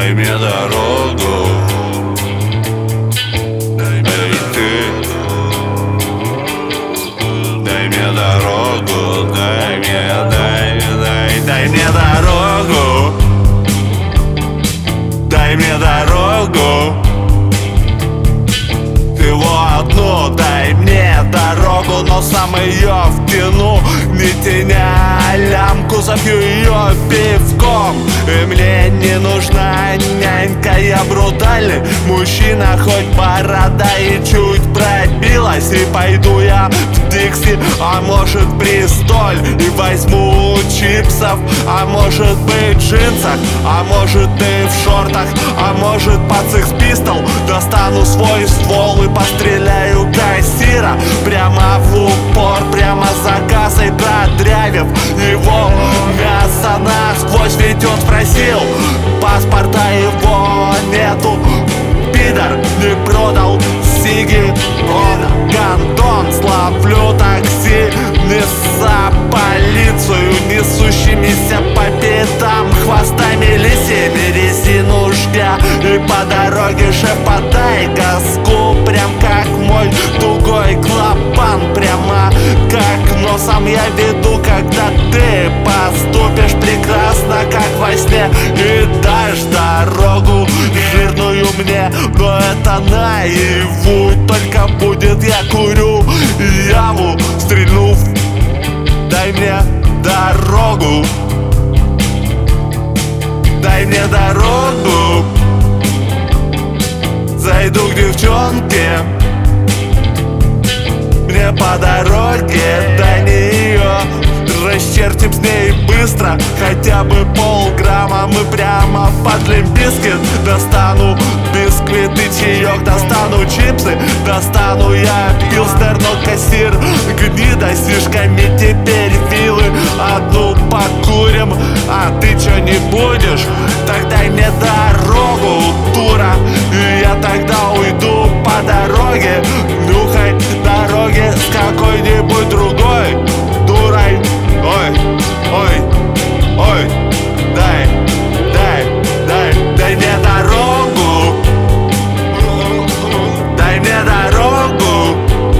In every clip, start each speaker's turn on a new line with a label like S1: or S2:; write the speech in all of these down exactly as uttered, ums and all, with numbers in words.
S1: дай мне дорогу. Эй, ты, дай мне дорогу, дай мне, дай, дай, дай мне дорогу. Дай мне дорогу. Всего одну, дай мне дорогу, но сам ее втяну, не теня лямку, запью ее пивком. И мне не нужна нянька, я брутальный мужчина, хоть борода и чуть пробилась. И пойду я в Дикси, а может Бристоль, и возьму чипсов, а может быть в джинсах, а может и в шортах, а может под Sex Pistols. Достану свой ствол и постреляю кассира прямо в упор, прямо за кассой, продрявив его мясо насквозь. Ведь он спросил, паспорта его нету, пидор не продал сиги, он гандон. Словлю такси, неса полицию, несущимися по пятам хвостами лисими резинушка. И по дороге шеф подай газку, прям как мой тугой клапан, прямо как носом я веду, когда ты поступишь прекрасно, как во сне, и дашь дорогу жирную мне. Но это наяву, только будет я курю яму, стрельнув. Дай мне дорогу. Дай мне дорогу. Зайду к девчонке, мне по дороге до нее. Расчертим с ней быстро, хотя бы полграмма. Мы прямо под Limp Bizkit. Достану бисквиты, чаек, достану чипсы, достану я пилснер, но кассир гнида сишками. Теперь вилы одну покурим. А ты чё не будешь? Так дай мне дорогу, дура, и я тогда уйду по дороге. Нюхай дороги с какой-нибудь другой дурой. Ой, ой, ой, дай, дай, дай, дай мне дорогу. Дай мне дорогу.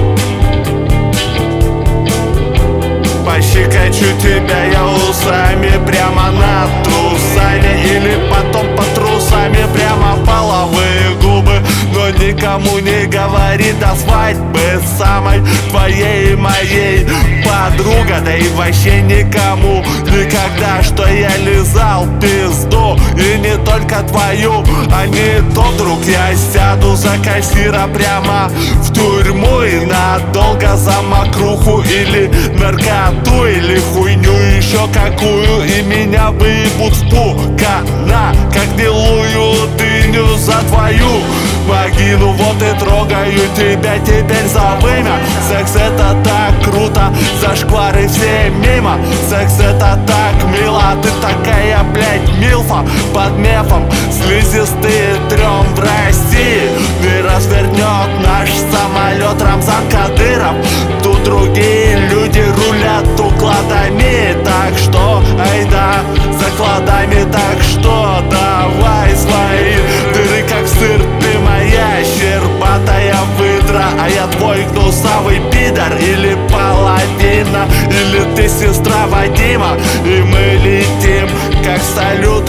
S1: Пощекочу тебя я усами прямо над трусами, или потом по трусами прямо в половые губы. Но никому не говори до свадьбы самой твоей и моей, подруга. Да и вообще никому никогда, что я лизал пизду, и не только твою, а не тот друг. Я сяду за кассира прямо в тюрьму и надолго за мокруху или наркоту, или хуйню еще какую, и меня выебут в пукана, как гнилую дыню за твою вагину. Вот и трогаю тебя теперь за вымя. Секс это так круто, зашквары все мимо. Секс это так мило, ты такая, блядь, милфа под мефом. Слизистые трем в России не развернет наш самолет Рамзан Кадыров. Тут другие люди рулят укладами, так что айда закладами. Так что давай свои дыры как сыр, ты моя щербатая выдра, а я твой гнусавый пидор, или половина, или ты сестра Вадима. И мы летим как салют